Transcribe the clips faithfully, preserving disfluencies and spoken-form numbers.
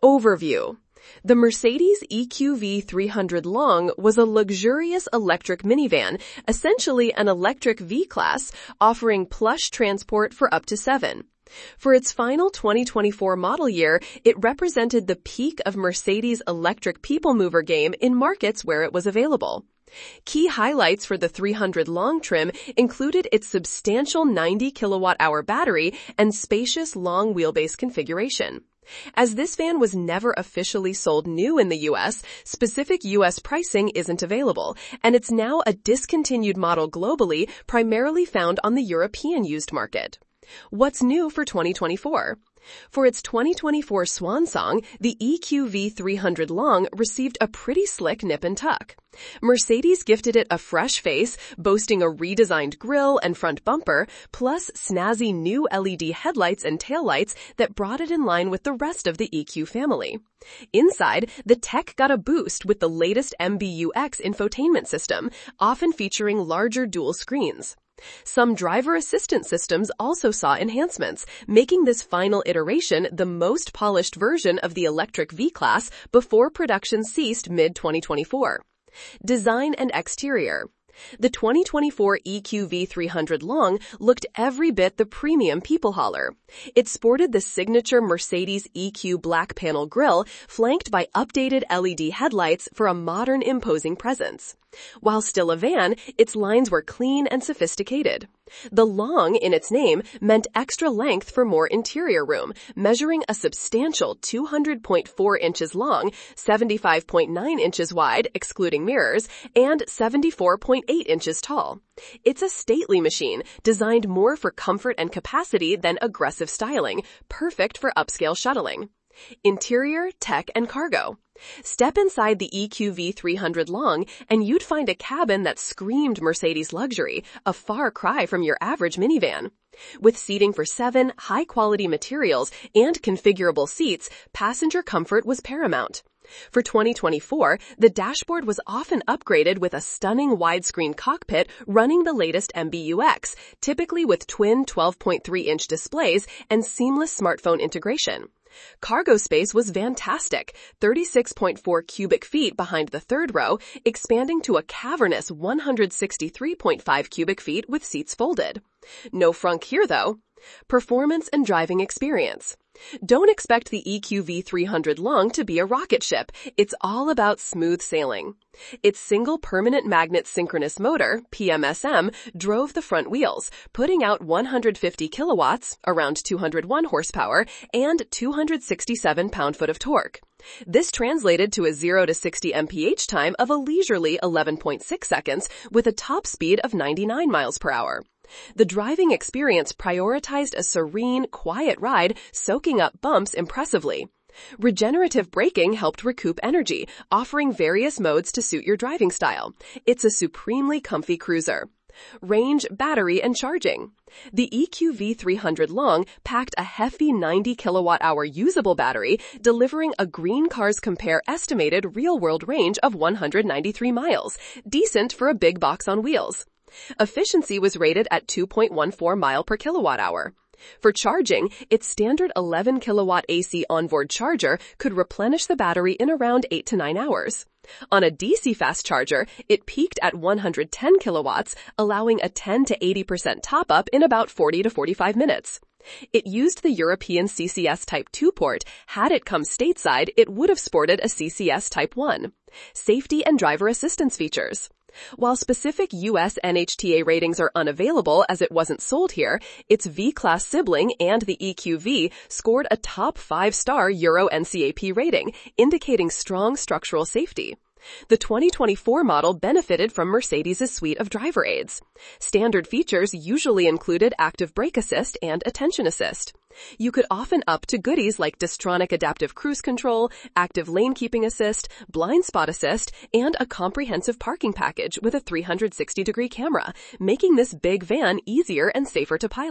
Overview. The Mercedes E Q V three hundred Long was a luxurious electric minivan, essentially an electric V-Class, offering plush transport for up to seven. For its final twenty twenty-four model year, it represented the peak of Mercedes' electric people mover game in markets where it was available. Key highlights for the three hundred Long trim included its substantial ninety kilowatt hour battery and spacious long wheelbase configuration. As this van was never officially sold new in the U S, specific U S pricing isn't available, and it's now a discontinued model globally, primarily found on the European used market. What's new for twenty twenty-four? For its twenty twenty-four swan song, the E Q V three hundred Long received a pretty slick nip and tuck. Mercedes gifted it a fresh face, boasting a redesigned grille and front bumper, plus snazzy new L E D headlights and taillights that brought it in line with the rest of the E Q family. Inside, the tech got a boost with the latest M B U X infotainment system, often featuring larger dual screens. Some driver assistance systems also saw enhancements, making this final iteration the most polished version of the electric V-Class before production ceased mid twenty twenty-four. Design and exterior. The twenty twenty-four E Q V three hundred Long looked every bit the premium people hauler. It sported the signature Mercedes E Q black panel grille, flanked by updated L E D headlights for a modern, imposing presence. While still a van, its lines were clean and sophisticated. The Long in its name meant extra length for more interior room, measuring a substantial two hundred point four inches long, seventy-five point nine inches wide, excluding mirrors, and seventy-four point eight inches tall. It's a stately machine, designed more for comfort and capacity than aggressive styling, perfect for upscale shuttling. Interior, tech, and cargo. Step inside the E Q V three hundred Long and you'd find a cabin that screamed Mercedes luxury, a far cry from your average minivan. With seating for seven, high-quality materials, and configurable seats, passenger comfort was paramount. For twenty twenty-four, the dashboard was often upgraded with a stunning widescreen cockpit running the latest M B U X, typically with twin twelve point three inch displays and seamless smartphone integration. Cargo space was fantastic, thirty-six point four cubic feet behind the third row, expanding to a cavernous one hundred sixty-three point five cubic feet with seats folded. No frunk here, though. Performance and driving experience. Don't expect the E Q V three hundred Long to be a rocket ship. It's all about smooth sailing. Its single permanent magnet synchronous motor, P M S M, drove the front wheels, putting out one hundred fifty kilowatts, around two hundred one horsepower, and two hundred sixty-seven pound-foot of torque. This translated to a zero to sixty M P H time of a leisurely eleven point six seconds with a top speed of ninety-nine miles per hour. The driving experience prioritized a serene, quiet ride, soaking up bumps impressively. Regenerative braking helped recoup energy, offering various modes to suit your driving style. It's a supremely comfy cruiser. Range, battery, and charging. The E Q V three hundred Long packed a hefty ninety kilowatt hour usable battery, delivering a Green Cars Compare estimated real-world range of one hundred ninety-three miles, decent for a big box on wheels. Efficiency was rated at two point one four mile per kilowatt hour. For charging, its standard eleven kilowatt A C onboard charger could replenish the battery in around eight to nine hours. On a D C fast charger, it peaked at one hundred ten kilowatts, allowing a ten to eighty percent top-up in about forty to forty-five minutes. It used the European C C S Type two port. Had it come stateside, it would have sported a C C S Type one. Safety and driver assistance features. While specific U S N H T A ratings are unavailable as it wasn't sold here, its V-Class sibling and the E Q V scored a top five-star Euro N C A P rating, indicating strong structural safety. The twenty twenty-four model benefited from Mercedes' suite of driver aids. Standard features usually included active brake assist and attention assist. You could often up to goodies like Distronic Adaptive Cruise Control, Active Lane Keeping Assist, Blind Spot Assist, and a comprehensive parking package with a three hundred sixty degree camera, making this big van easier and safer to pilot.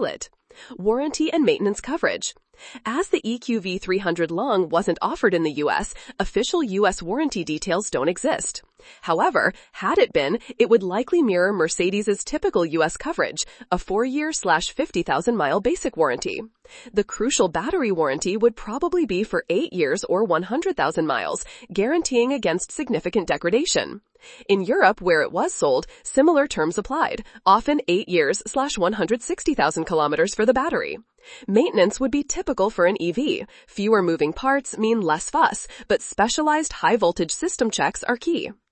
Warranty and maintenance coverage. As the E Q V three hundred Long wasn't offered in the U S, official U S warranty details don't exist. However, had it been, it would likely mirror Mercedes' typical U S coverage, a four-year slash fifty thousand mile basic warranty. The crucial battery warranty would probably be for eight years or one hundred thousand miles, guaranteeing against significant degradation. In Europe, where it was sold, similar terms applied, often eight years slash one hundred sixty thousand kilometers for the battery. Maintenance would be typical for an E V. Fewer moving parts mean less fuss, but specialized high-voltage system checks are key.